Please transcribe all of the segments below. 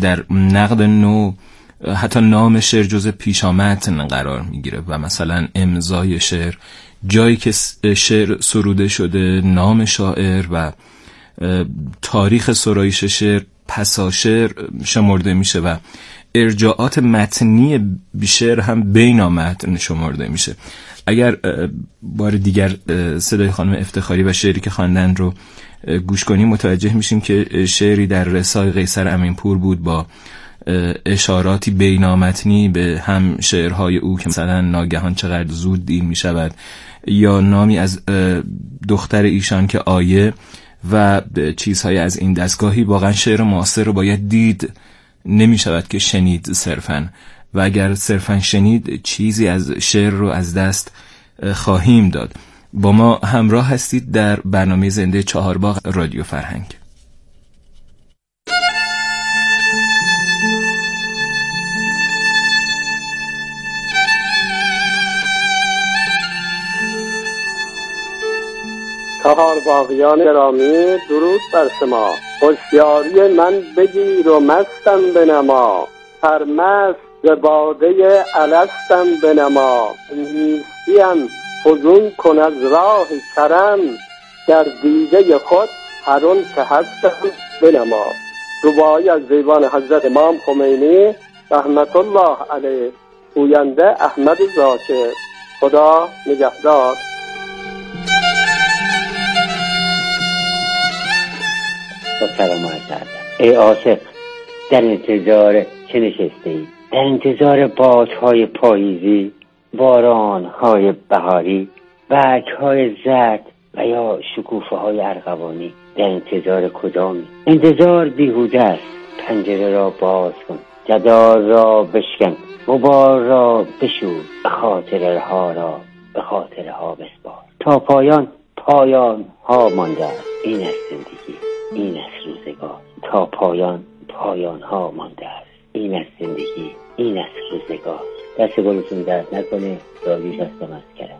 در نقد نو حتی نام شعر جز پیشامتن قرار میگیره و مثلا امضای شعر، جایی که شعر سروده شده، نام شاعر و تاریخ سرایش شعر پسا شعر شمرده میشه و ارجاعات متنی شعر هم بین متن شمرده میشه. اگر بار دیگر صدای خانم افتخاری و شعری که خواندن رو گوش کنیم متوجه میشیم که شعری در رسای قیصر امینپور بود با اشاراتی بینامتنی به هم شعرهای او که مثلا ناگهان چقدر زود دیر میشود، یا نامی از دختر ایشان که آیه و چیزهای از این دستگاهی. واقعا شعر معاصر رو باید دید، نمیشود که شنید صرفاً، و اگر صرفاً شنید چیزی از شعر رو از دست خواهیم داد. با ما همراه هستید در برنامه زنده چهارباغ رادیو فرهنگ. چهارباغیان گرامی، درود بر شما. هوشیاری من بگیر و مستم بنما، سرمست ز باده الستم بنما. نیستیم فزون کن از راه کرم، در دیده خود هر آن که هستم بنما. رباعی از دیوان حضرت امام خمینی رحمت الله علیه، گوینده احمد ذاکر. خدا نگهدار. سلام عرض ادب. ای عاشق، در انتظار چه نشسته ای؟ در انتظار بادهای پاییزی، بارانهای بهاری، برگهای زرد و یا شکوفه های ارغوانی؟ در انتظار کدامی؟ انتظار بیهوده است. پنجره را باز کن، جدار را بشکن، غبار را بشور، به خاطرها را به خاطرها بسپار. تا پایان ها مانده است. این است زندگی، این است روزگار. تا پایان ها مانده است. این است زندگی، این است روزگار. دست گلتون درد نکنه. داریوش هستم از کرم.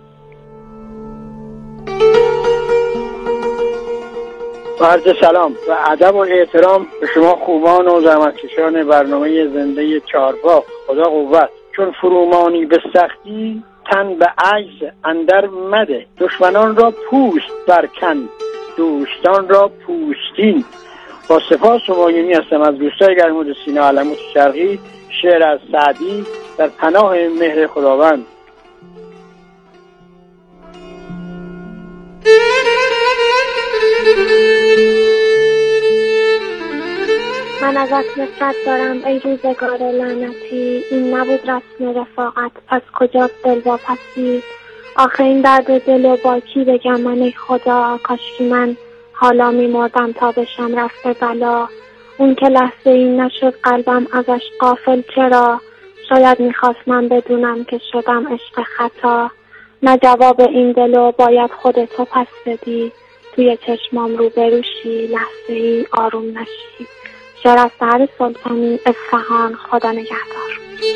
عرض سلام و ادب و احترام به شما خوبان و زحمتکشان برنامه زنده چهارباغ. خدا قوت. چون فرومانی به سختی، تن به عجز اندر مده. دشمنان را پوست برکن، دوستان را پوستین. با سپاس همایونی هستم از روستای گرمود سینا علموت شرقی. شعر از سعدی در پناه مهر خداوند. من ازت نفرت دارم ای روزگار لعنتی، این نبود رسم رفاقت، پس کجاست دل واپسی؟ آخه این درد دل و با کی بگم من ای خدا؟ کاشکی من حالا میمردم تا بشم رفته بلا. اون که لحظه این نشد قلبم ازش غافل چرا؟ شاید میخواست من بدونم که شدم عشق خطا. نه جواب این دلو باید خودتو پس بدی، توی چشمام رو بروشی لحظه ای آروم نشی. شعر از سحر سلطانی، اصفهان. خدا نگهدار.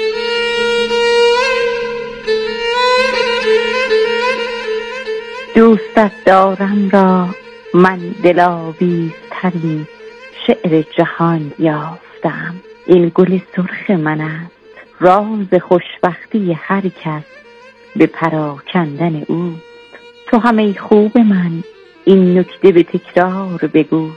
دوستت دارم را من دلاویزترین شعر جهان یافتم. این گل سرخ من است، راز خوشبختی هر کس به پراکندن او. تو هم ای خوب من این نکته به تکرار بگو.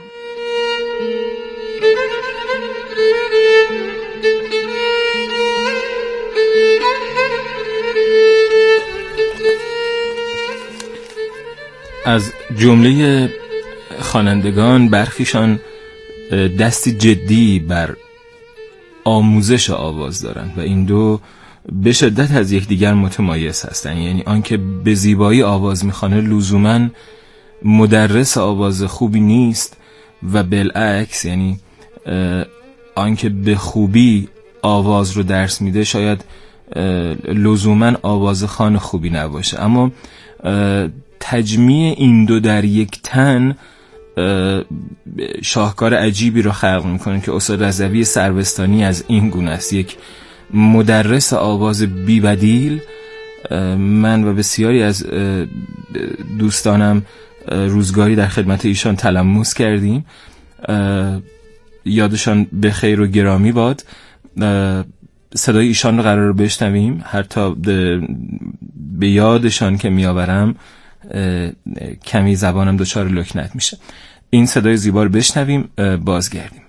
از جمله خوانندگان برخیشان دستی جدی بر آموزش آواز دارند و این دو به شدت از یکدیگر متمایز هستند. یعنی آنکه به زیبایی آواز میخوانه لزوماً مدرس آواز خوبی نیست و بالعکس، یعنی آنکه به خوبی آواز رو درس میده شاید لزوماً آوازخوان خوبی نباشه. اما تجمیع این دو در یک تن شاهکار عجیبی رو خلق میکنه که استاد رضوی سروستانی از این گونه است، یک مدرس آواز بی بدیل. من و بسیاری از دوستانم روزگاری در خدمت ایشان تلمس کردیم. یادشان به خیر و گرامی باد. صدای ایشان رو قرار بشنویم. حتی به یادشان که میآورم کمی زبانم دچار لکنت میشه. این صدای زیبا رو بشنویم، بازگردیم.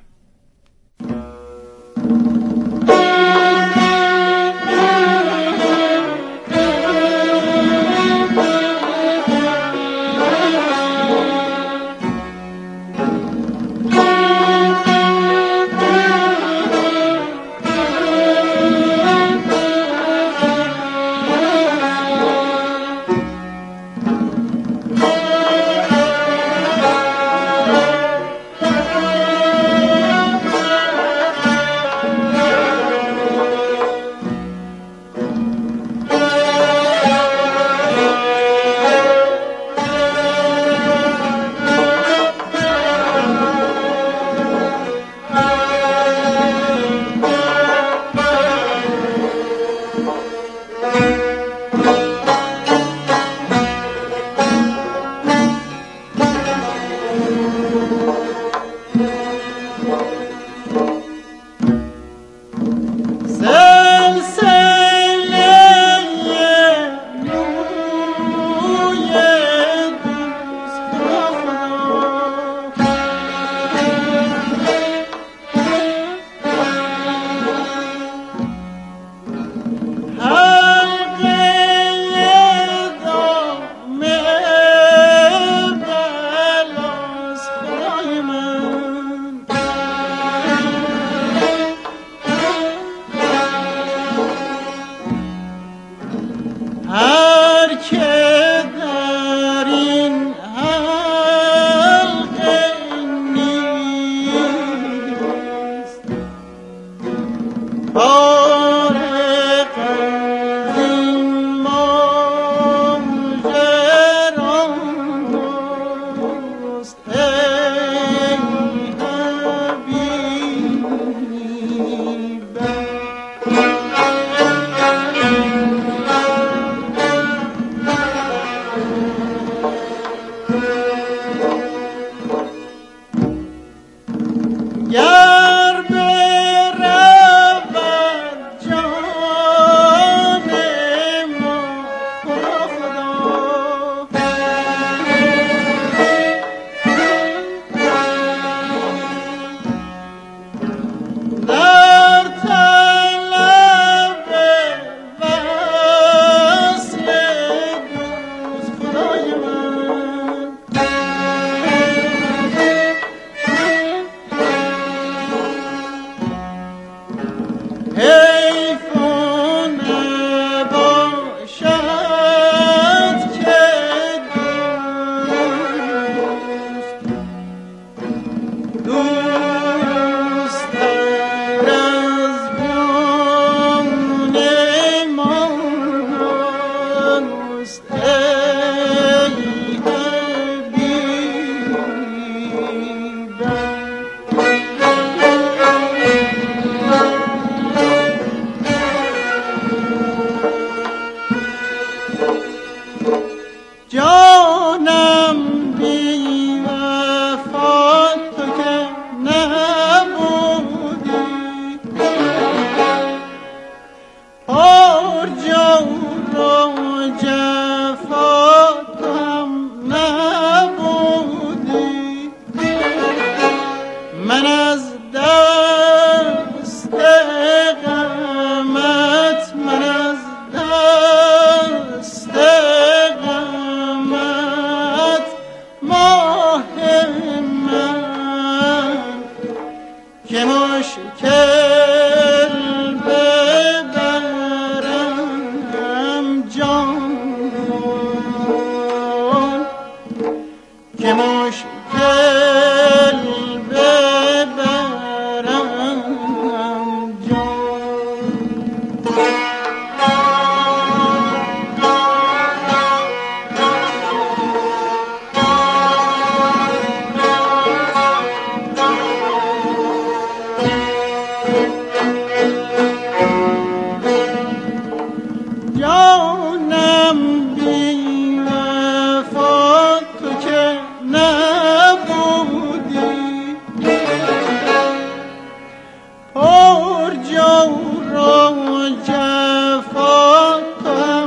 جور و جفا هم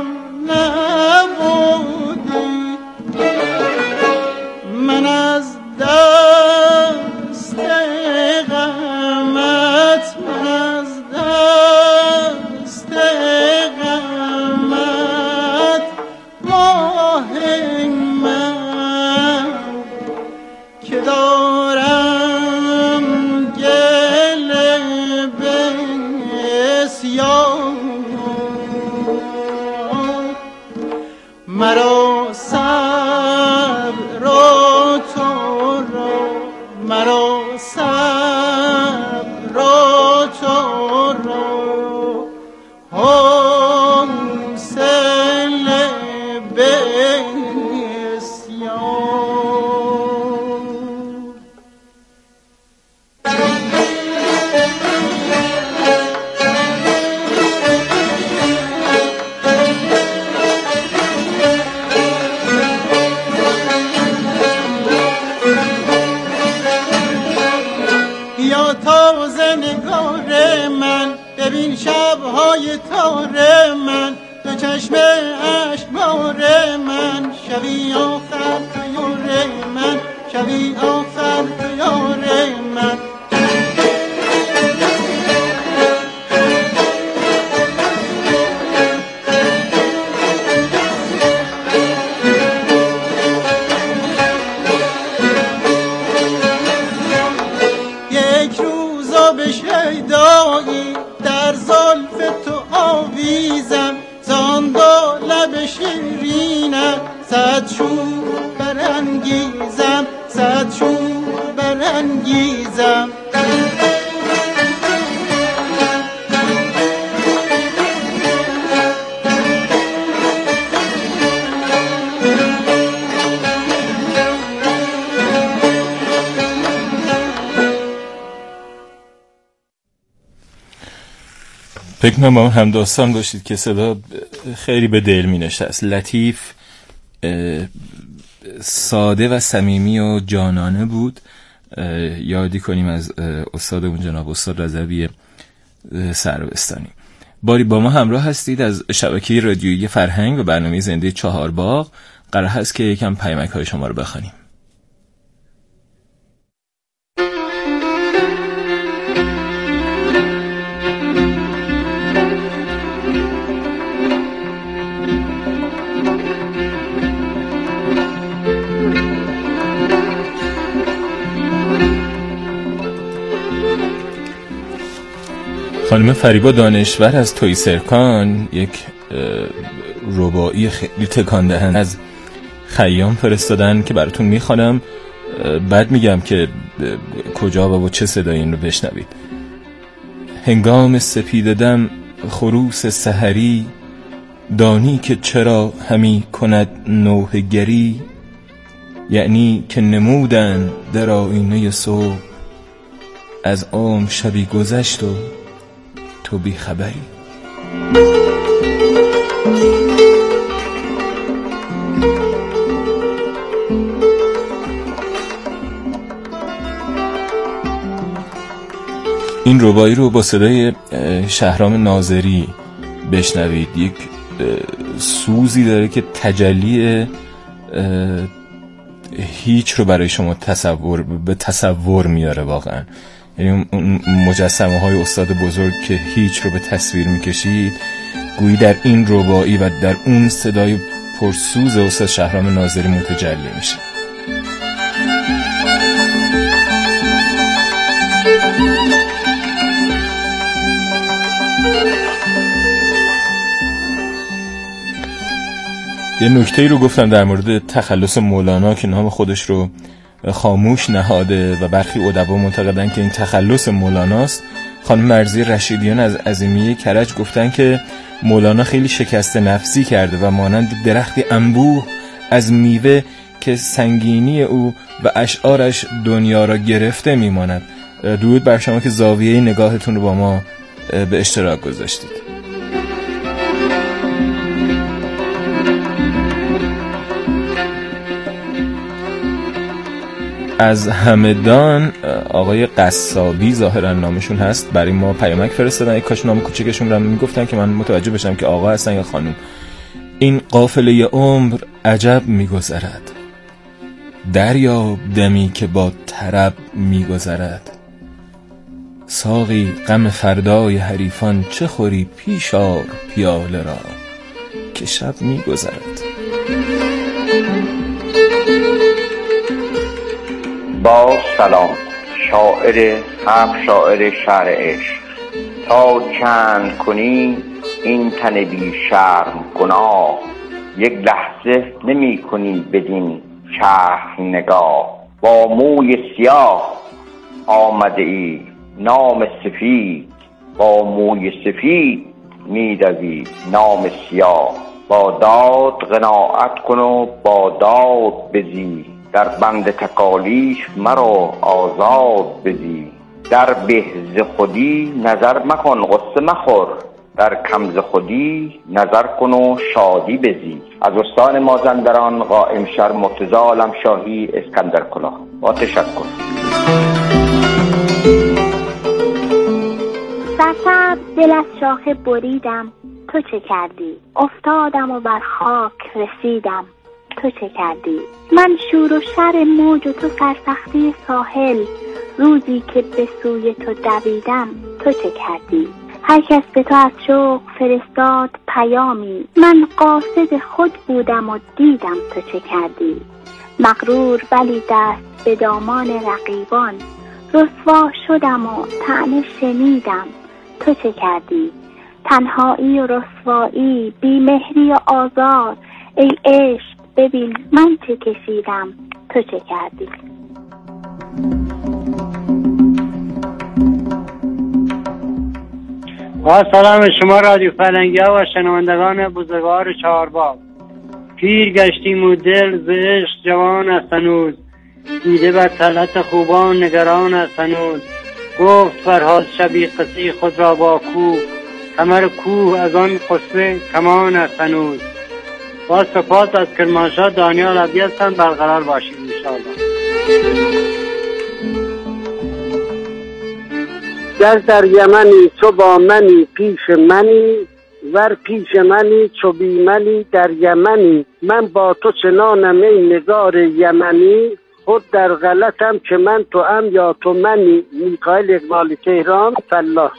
نبودی، من از دست غمت، من از دست غمت ماه من که دارم گل بسیار، مرا صبر و تو را، مرا صبر و تو را حوصله یا تازه نگار من، ببین شبهای تار من، تو چشم اشکبار من، شبی آخر تو یار من، شبی آخر تو یار من. به شیدایی در زلف تو آویزم، زان دو لب شیرینم صد شور برانگیزم، صد شور برانگیزم. فکر کنم با هم داستان باشید که صدا خیلی به دل می نشست، لطیف، ساده و صمیمی و جانانه بود. یادی کنیم از استادمون جناب استاد رضوی سروستانی. باری با ما همراه هستید از شبکه رادیویی فرهنگ و برنامه زنده چهارباغ. قرار هست که یکم پیامک های شما رو بخوانیم. خانم فریبا دانشور از توی سرکان یک رباعی خیلی تکان دهنده از خیام فرستادن که براتون میخوانم، بعد میگم که کجا و با چه صدایی این رو بشنوید. هنگام سپید دم خروس سحری، دانی که چرا همی کند نوحه گری، یعنی که نمودن در آینه صبح، از عمر شبی گذشت و تو بی خبری. این رباعی رو با صدای شهرام ناظری بشنوید. یک سوزی داره که تجلی هیچ رو برای شما به تصور میاره واقعا. یعنی اون مجسمه های استاد بزرگ که هیچ رو به تصویر میکشید، گویی در این رباعی و در اون صدای پرسوز استاد شهرام ناظری متجلی میشه. یه نکته‌ای رو گفتم در مورد تخلص مولانا که نام خودش رو خاموش نهاده و برخی ادبا معتقدن که این تخلص مولاناست. خانم مرضی رشیدیان از عظیمیه کرج گفتن که مولانا خیلی شکست نفسی کرده و مانند درختی انبوه از میوه که سنگینی او و اشعارش دنیا را گرفته میماند. درود بر شما که زاویه نگاهتون رو با ما به اشتراک گذاشتید. از همدان آقای قصابی ظاهرا نامشون هست، برای ما پیامک فرستادن. یک کاش نام کوچکشون رو میگفتن که من متوجه بشم که آقا هستن یا خانم. این قافله عمر عجب میگذرد، دریاب دمی که با طرب میگذرد. ساقی غم فردای حریفان چه خوری، پیش آر پیاله را که شب میگذرد. با سلام، شاعر شاعر شعر عشق. تا چند کنی این تن بی شرم گناه، یک لحظه نمی کنی بدین چرخ نگاه. با موی سیاه آمده ای نام سفید، با موی سفید می دوی نام سیاه. با داد قناعت کن و با داد بزی، در بند تکالیف مرا آزاد بزی. در بهز خودی نظر مکن غصه مخور، در کمز خودی نظر کن و شادی بزی. از استان مازندران قائم شهر مرتضی عالمشاهی اسکندر کلاه. با تشکر. سرسبز دل از شاخه بریدم، تو چه کردی؟ افتادم و بر خاک رسیدم، تو چه کردی؟ من شور و شر موج و تو سرسختی ساحل، روزی که به سوی تو دویدم، تو چه کردی؟ هر کس به تو از شوق فرستاد پیامی، من قاصد خود بودم و دیدم تو چه کردی. مغرور ولی دست به دامان رقیبان، رسوا شدم و طعنه شنیدم، تو چه کردی. تنهایی و رسوایی، بیمهری و آزار، ای عشق ببین من چه کشیدم، تو چه کردی. با سلام شما رادیو فرنگی و شنوندگان بزرگوار چهارباغ. پیر گشتیم و دل ز عشق جوان است هنوز، دیده بر طلعت خوبان نگران است هنوز. گفت فرهاد شبی قصه خود را با کوه، کمر کوه از آن قصه کمان است هنوز. با سپاس از کرمانشاه دانیال عبدی هستم. برقرار باشید انشاءالله. گر در یمنی تو با منی پیش منی، ور پیش منی چو بی منی در یمنی. من با تو چنانم ای نگار یمنی، خود در غلطم که من تو ام یا تو منی. میکائیل اقبالی، تهران، فلاح.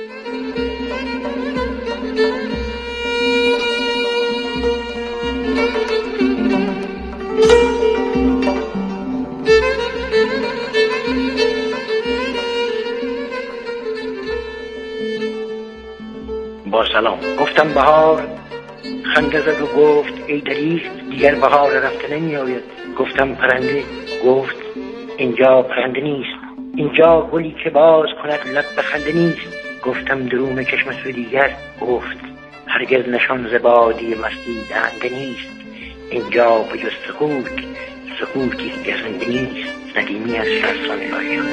با سلام. گفتم بهار، خنده زد و گفت ای دریغ دیگر بهار رفته نمی آید. گفتم پرنده، گفت اینجا پرنده نیست، اینجا گلی که باز کند لب به خنده نیست. گفتم دروم چشم سوی دیگر، گفت هرگز نشان ز بادی مستی دهنده نیست. اینجا به جز سکوتی گزنده نیست. ندیمی از شهرستان لاهیجان.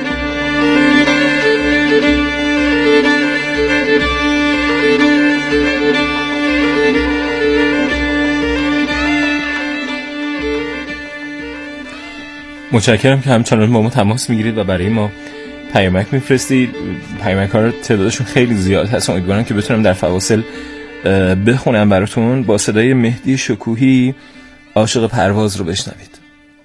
متشکرم که همچنان با ما تماس میگیرید و برای ما پیامک میفرستید. پیامک ها تعدادشون خیلی زیاد هست، امیدوارم که بتونم در فواصل بخونم براتون. با صدای مهدی شکوهی عاشق پرواز رو بشنوید.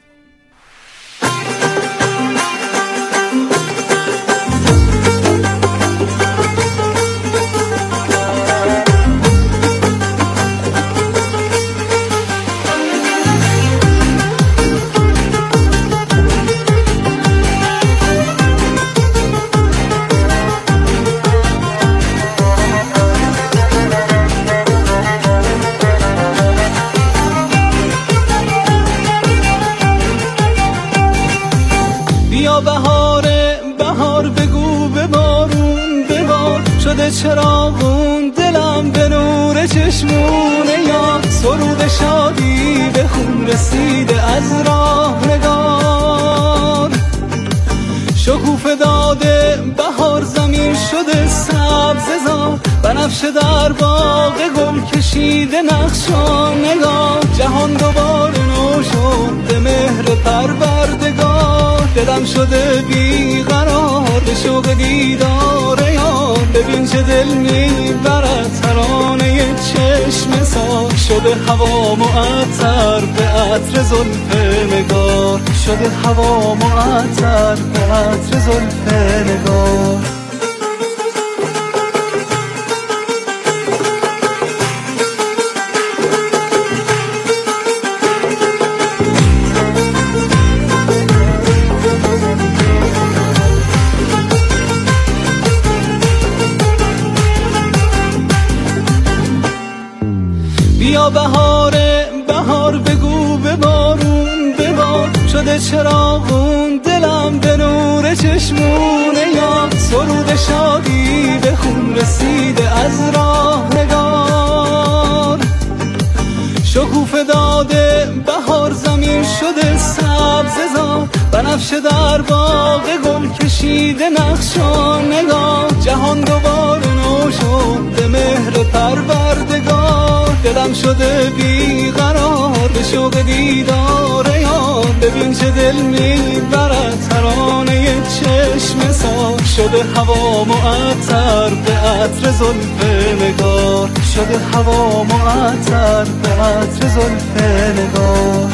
بهار بگو ببارون ببار، شده چراغون دلم به نور چشمونه، یا سرود شادی به خون رسیده از راه نگار. شکوفه داده بهار زمین شده سبززار، بنفشه در باغ گل کشیده نقشان نگار. جهان دوباره نو شد به مهر پروردگار. دلم شده بیقرار به شوق دیدار یار. ببین چه دل میبرد ترانه چشم سار. شده هوا معطر به عطر زلف نگار. شده هوا معطر به عطر زلف نگار. بیا بهار بگو به بارون ببار. شده چراغون دلم به نور چشمونه یا. سرود شادی به خون رسیده از راهگار. شکوفه داده بهار زمین شده سبززار. بنفشه در باغ گل کشیده نقشانگار. جهان دوباره نو شد به مهر پروردگار. دلم شده بیقرار به شوق دیدار یار. ببین چه دل میبرد ترانه چشم سار. شده هوا معطر به عطر زلف نگار. شده هوا معطر به عطر زلف نگار.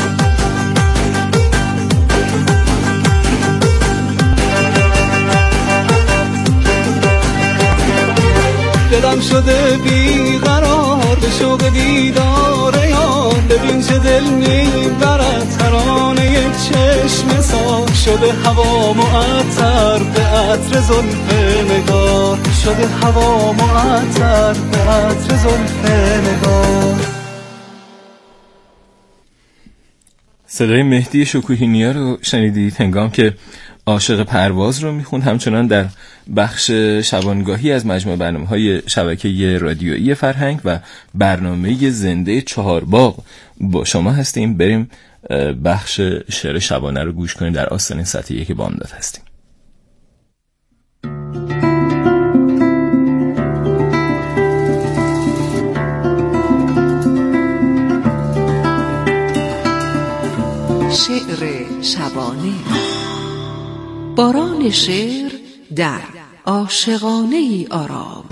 دلم شده بیقرار به شوق دیدار یار. ببین چه دل میبرد ترانه چشم سار. شده هوا معطر به عطر زلف نگار. شده هوا معطر به عطر زلف نگار. صدای مهدی شکوهی نیا رو شنیدید هنگام که عاشق پرواز رو میخوند. همچنان در بخش شبانگاهی از مجموعه برنامه‌های شبکه رادیویی فرهنگ و برنامه زنده چهارباغ با شما هستیم. بریم بخش شعر شبانه رو گوش کنیم. در آستانه سطح 1 بامداد هستیم. شعر شبانه. باران شعر در عاشقانه ای آرام.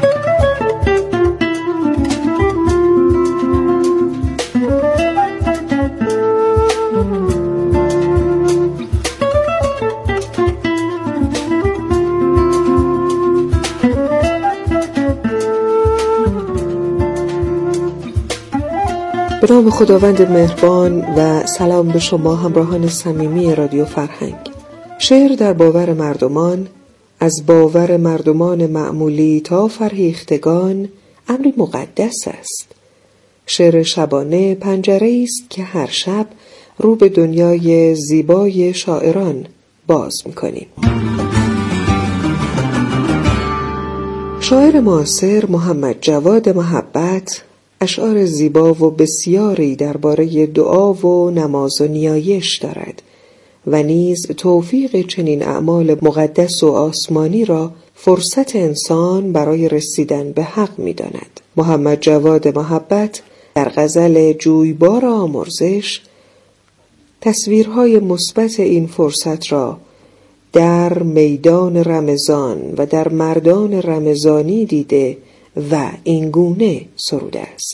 به نام خداوند مهربان و سلام به شما همراهان صمیمی رادیو فرهنگ. شعر در باور مردمان، از باور مردمان معمولی تا فرهیختگان، امری مقدس است. شعر شبانه پنجره‌ای است که هر شب رو به دنیای زیبای شاعران باز می‌کنیم. شاعر معاصر محمد جواد محبت اشعار زیبا و بسیاری درباره دعا و نماز و نیایش دارد و نیز توفیق چنین اعمال مقدس و آسمانی را فرصت انسان برای رسیدن به حق می‌داند. محمد جواد محبت در غزل جویبار آمرزش تصویرهای مثبت این فرصت را در میدان رمضان و در مردان رمضانی دیده و این گونه سروده است: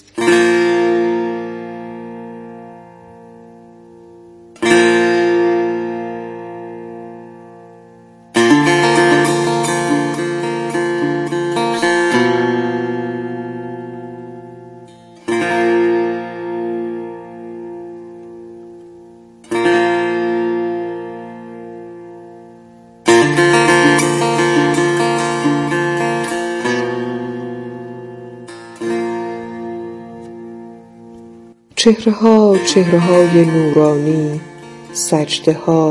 چهره‌های نورانی، سجده‌های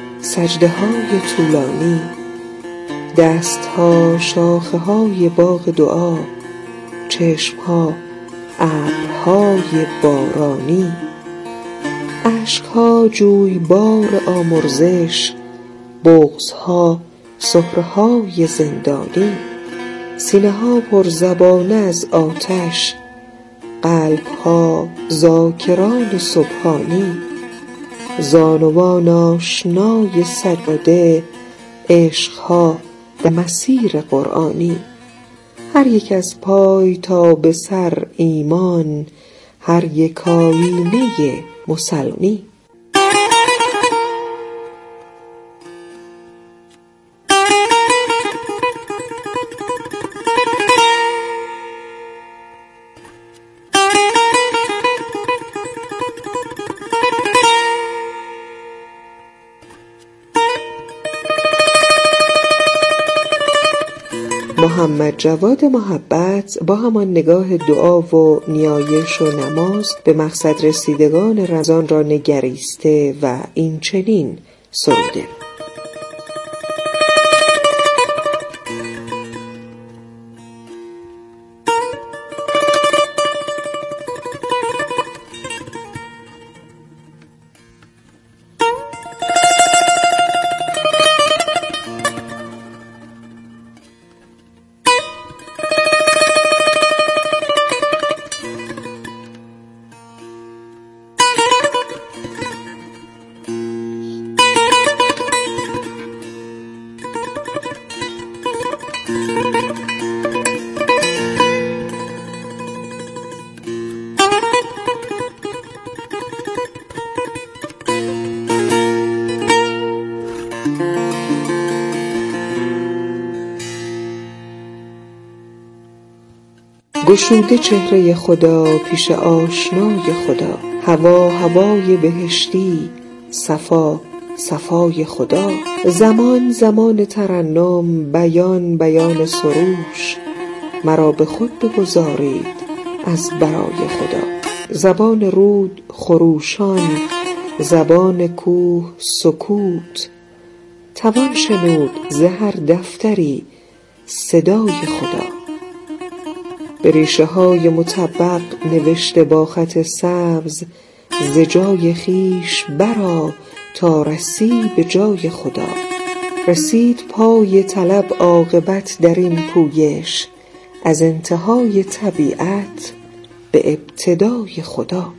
طولانی، دست‌ها شاخه‌های باغ دعا، چشم‌ها ابرهای بارانی، اشک‌ها جویبار آمرزش، بغض‌ها سهره‌های زندانی، سینه‌ها پرزبانه از آتش، قلب‌ها ذاکران سبحانی، زانوان آشنای سجاده، عشقها به مسیر قرآنی. هر یک از پای تا به سر ایمان، هر یک آیینه مسلمی. محمد جواد محبت با همان نگاه دعا و نیایش و نماز به مقصد رسیدگان رمضان را نگریسته و این چنین سروده: گشوده چهره خدا پیش آشنای خدا، هوا هوای بهشتی، صفا صفای خدا. زمان زمان ترنم، بیان بیان سروش، مرا به خود بگذارید از برای خدا. زبان رود خروشان، زبان کوه سکوت، توان شنود ز هر دفتری صدای خدا. به ریشه های مطبق نوشته با خط سبز، ز جای خویش برآ تا رسی به جای خدا. رسید پای طلب عاقبت در این پویش، از انتهای طبیعت به ابتدای خدا.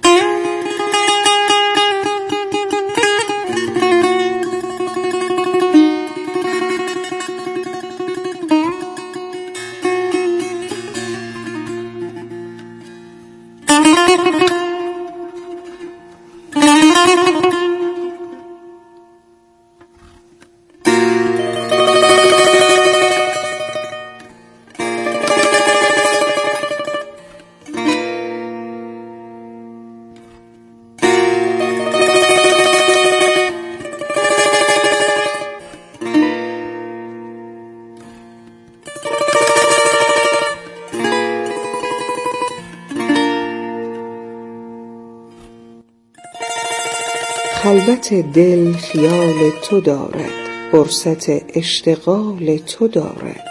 خلوت دل خیال تو دارد، فرصت اشتغال تو دارد.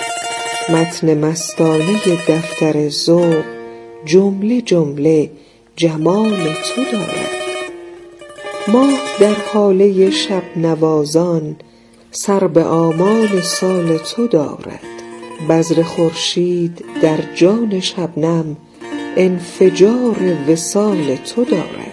متن مستانه دفتر ذوق، جمله جمله جمال تو دارد. ماه در حاله شب نوازان، سر به آمال سال تو دارد. بذر خورشید در جان شبنم، انفجار وصال تو دارد.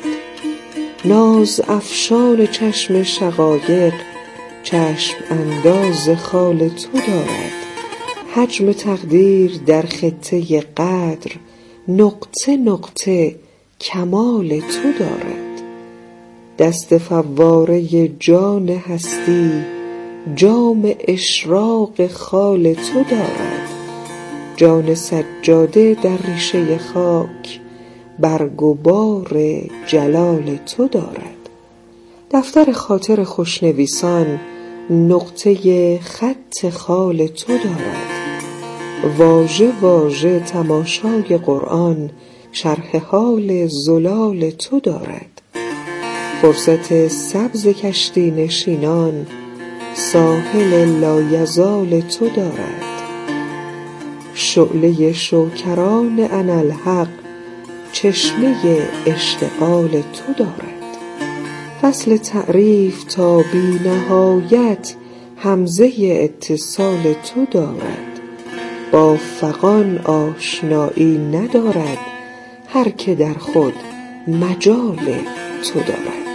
ناز افشان چشم شقایق، چشم انداز خال تو دارد. حجم تقدیر در خطه قدر، نقطه نقطه کمال تو دارد. دست فواره جان هستی، جام اشراق خال تو دارد. جان سجاده در ریشه خاک، برگ و بار جلال تو دارد. دفتر خاطر خوشنویسان، نقطه خط خال تو دارد. واژه واژه تماشای قرآن، شرح حال زلال تو دارد. فرصت سبز کشتی نشینان، ساحل لایزال تو دارد. شعله شوکران اناالحق، چشمه اشتغال تو دارد. فصل تعریف تا بی نهایت، همزه اتصال تو دارد. با فغان آشنایی ندارد، هر که در خود مجال تو دارد.